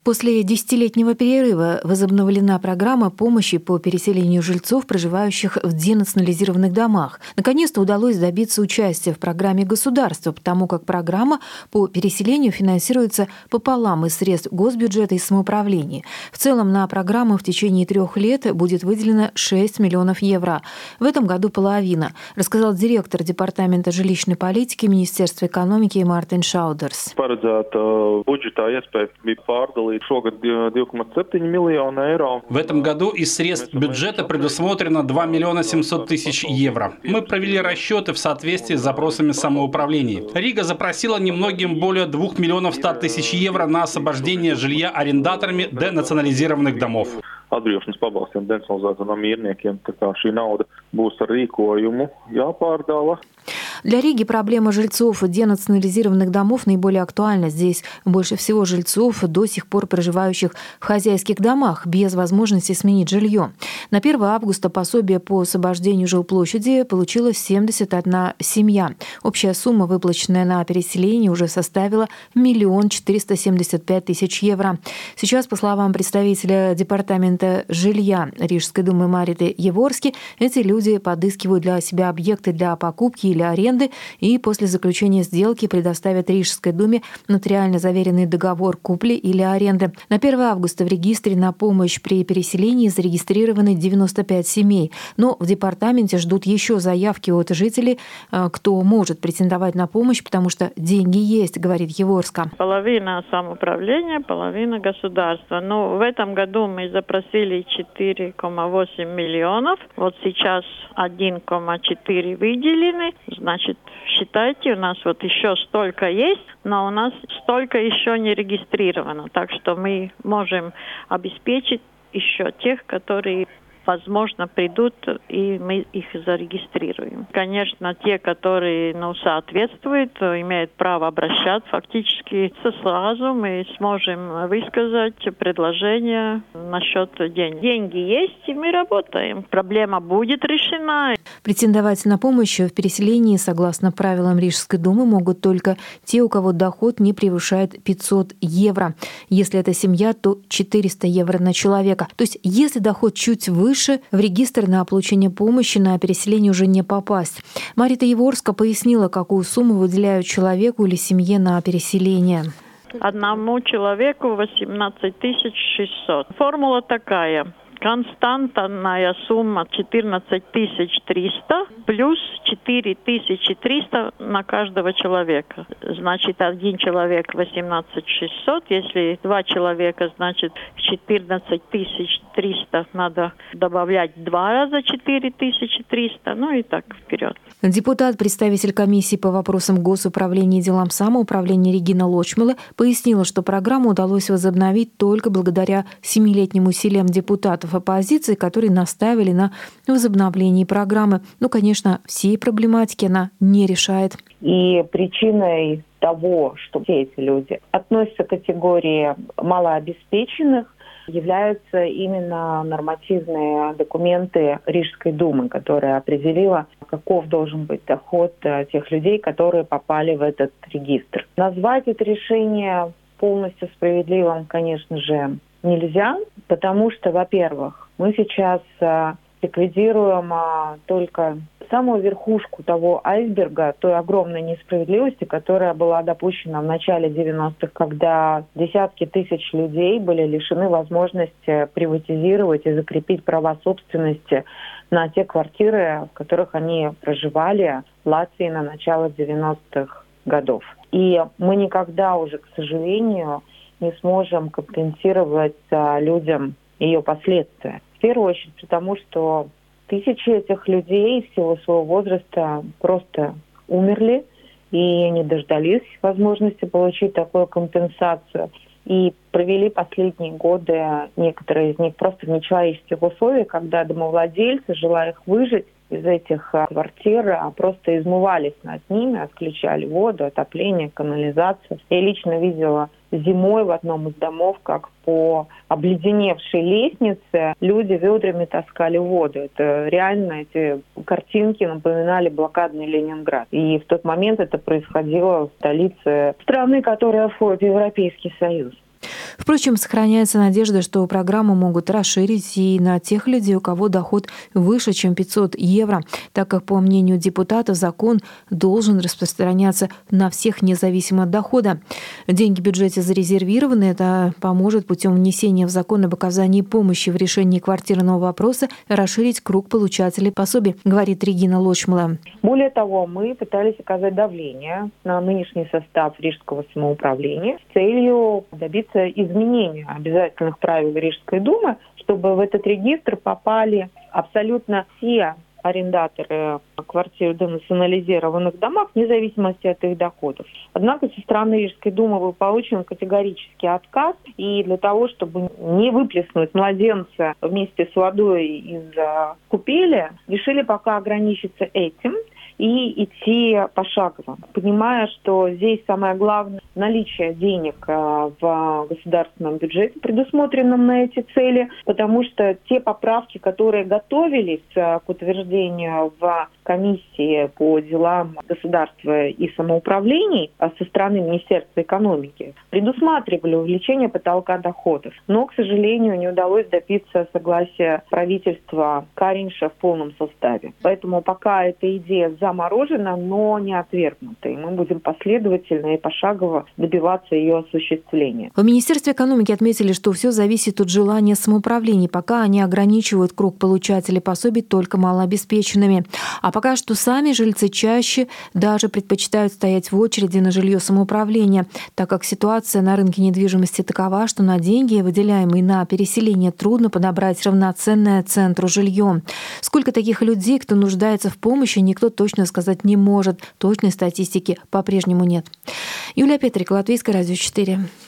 После десятилетнего перерыва возобновлена программа помощи по переселению жильцов, проживающих в денационализированных домах. Наконец-то удалось добиться участия в программе государства, потому как программа по переселению финансируется пополам из средств госбюджета и самоуправления. В целом на программу в течение 3 лет будет выделено 6 миллионов евро. В этом году половина, рассказал директор Департамента жилищной политики Министерства экономики Мартин Шаудерс. В этом году из средств бюджета предусмотрено 2 миллиона 700 тысяч евро. Мы провели расчеты в соответствии с запросами самоуправления. Рига запросила немногим более 2 миллионов 100 тысяч евро на освобождение жилья арендаторами денационализированных домов. Atbrīvošanas pabalstiem denacionalizēto mierniekiem, tā kā šī nauda būs ar rīkojumu jāpārdala. Для Риги проблема жильцов денационализированных домов наиболее актуальна. Здесь больше всего жильцов, до сих пор проживающих в хозяйских домах, без возможности сменить жилье. На 1 августа пособие по освобождению жилплощади получила 71 семья. Общая сумма, выплаченная на переселение, уже составила 1 475 000 евро. Сейчас, по словам представителя Департамента жилья Рижской думы Мариты Еворски, эти люди подыскивают для себя объекты для покупки или аренды и после заключения сделки предоставят Рижской думе нотариально заверенный договор купли или аренды. На 1 августа в регистре на помощь при переселении зарегистрированы 95 семей, но в департаменте ждут еще заявки от жителей, кто может претендовать на помощь, потому что деньги есть, говорит Еворска. Половина самоуправления, половина государства. Но в этом году мы запросили 4,8 миллионов. Вот сейчас 1,4 выделены. Значит, считайте, у нас вот еще столько есть, но у нас столько еще не регистрировано. Так что мы можем обеспечить еще тех, которые, возможно, придут, и мы их зарегистрируем. Конечно, те, которые соответствуют, имеют право обращаться. Фактически сразу мы сможем высказать предложение насчет денег. Деньги есть, и мы работаем. Проблема будет решена. Претендовать на помощь в переселении, согласно правилам Рижской думы, могут только те, у кого доход не превышает 500 евро. Если это семья, то 400 евро на человека. То есть, если доход чуть выше, в регистр на получение помощи на переселение уже не попасть. Марита Еворска пояснила, какую сумму выделяют человеку или семье на переселение. Одному человеку 18 600. Формула такая. Константная сумма 14 300 плюс 4 300 на каждого человека. Значит, один человек 18 600. Если 2 человека, значит, 14 300 надо добавлять 2 раза 4 300. Ну и так вперед. Депутат, представитель комиссии по вопросам госуправления и делам самоуправления Регина Лочмела пояснила, что программу удалось возобновить только благодаря 7-летним усилиям депутатов оппозиции, которые настаивали на возобновлении программы. Ну, конечно, всей проблематики она не решает. И причиной того, что все эти люди относятся к категории малообеспеченных, являются именно нормативные документы Рижской думы, которая определила, каков должен быть доход тех людей, которые попали в этот регистр. Назвать это решение полностью справедливым, конечно же, нельзя, потому что, во-первых, мы сейчас ликвидируем только самую верхушку того айсберга, той огромной несправедливости, которая была допущена в начале 90-х, когда десятки тысяч людей были лишены возможности приватизировать и закрепить права собственности на те квартиры, в которых они проживали в Латвии на начало 90-х годов. И мы никогда уже, к сожалению, не сможем компенсировать людям ее последствия. В первую очередь потому, что тысячи этих людей в силу своего возраста просто умерли и не дождались возможности получить такую компенсацию. И провели последние годы некоторые из них просто в нечеловеческих условиях, когда домовладельцы, желая их выжить из этих квартир, просто измывались над ними, отключали воду, отопление, канализацию. Я лично видела зимой в одном из домов, как по обледеневшей лестнице люди ведрами таскали воду. Это реально, эти картинки напоминали блокадный Ленинград. И в тот момент это происходило в столице страны, которая входит в Европейский Союз. Впрочем, сохраняется надежда, что программу могут расширить и на тех людей, у кого доход выше, чем 500 евро, так как, по мнению депутатов, закон должен распространяться на всех независимо от дохода. Деньги в бюджете зарезервированы. Это поможет путем внесения в закон об оказании помощи в решении квартирного вопроса расширить круг получателей пособий, говорит Регина Лочмала. Более того, мы пытались оказать давление на нынешний состав Рижского самоуправления с целью добиться изменения обязательных правил Рижской думы, чтобы в этот регистр попали абсолютно все арендаторы квартир в денационализированных домах, вне зависимости от их доходов. Однако со стороны Рижской думы был получен категорический отказ, и для того, чтобы не выплеснуть младенца вместе с водой из купели, решили пока ограничиться этим и идти пошагово, понимая, что здесь самое главное – наличие денег в государственном бюджете, предусмотренном на эти цели, потому что те поправки, которые готовились к утверждению в комиссии по делам государства и самоуправлений со стороны Министерства экономики, предусматривали увеличение потолка доходов. Но, к сожалению, не удалось добиться согласия правительства Каринша в полном составе. Поэтому пока эта идея заморожена, но не отвергнута. И мы будем последовательно и пошагово добиваться ее осуществления. В Министерстве экономики отметили, что все зависит от желания самоуправлений. Пока они ограничивают круг получателей пособий только малообеспеченными. А пока что сами жильцы чаще даже предпочитают стоять в очереди на жилье самоуправления, так как ситуация на рынке недвижимости такова, что на деньги, выделяемые на переселение, трудно подобрать равноценное центру жилье. Сколько таких людей, кто нуждается в помощи, никто точно сказать не может. Точной статистики по-прежнему нет. Юлия Петрик, Латвийское радио 4.